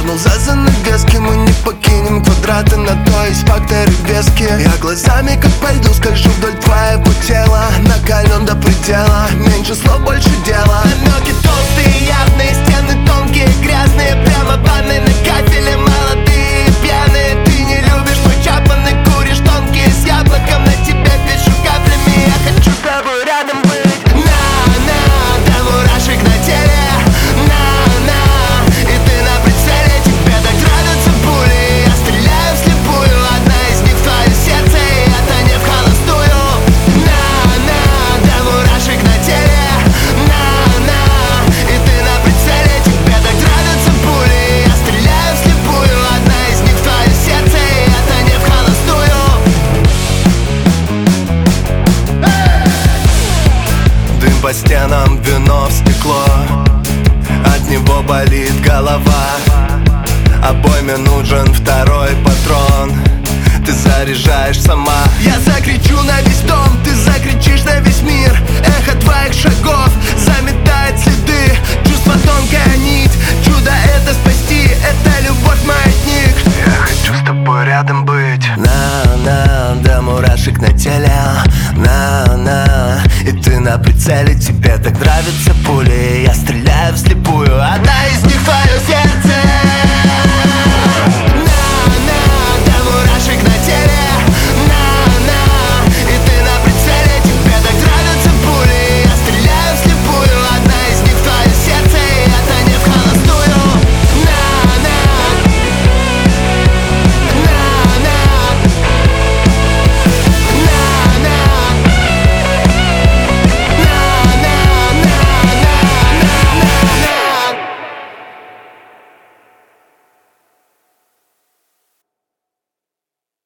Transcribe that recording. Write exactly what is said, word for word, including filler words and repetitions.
дернул за занавески. Мы не покинем квадраты, на то есть факторы веские. Я глазами как по льду скольжу вдоль твоего тела, накален до предела, меньше слов, больше дела. Намеки толстые, явные, стены тонкие, грязные, прямо ванны на кафеле. Молодые, пьяные, ты не любишь мой чапанный, куришь тонкие с яблоком, на тебя пишу каплями. Я хочу с тобой рядом быть. На-на, до мурашек на теле. На-на, и ты на прицеле, тебе так нравятся пули. Я стреляю вслепую, одна из них в твое сердце, и это не в холостую. На-на, до мурашек на теле. На-на, и ты на прицеле, тебе так нравятся пули. Я стреляю вслепую, одна из них в твое сердце, и это не в холостую. Дым по стенам, вино в стекло, от него болит голова. Обойме нужен второй патрон, ты заряжаешь сама. Я закричу на весь дом, ты закричишь на весь мир. Эхо твоих шагов заметает следы. Чувство тонкая нить, чудо это спасти, это любовь маятник. Я хочу с тобой рядом быть. На-на, до мурашек на теле. На-на, и ты на прицеле, тебе так нравятся пули. Я стреляю вслепую,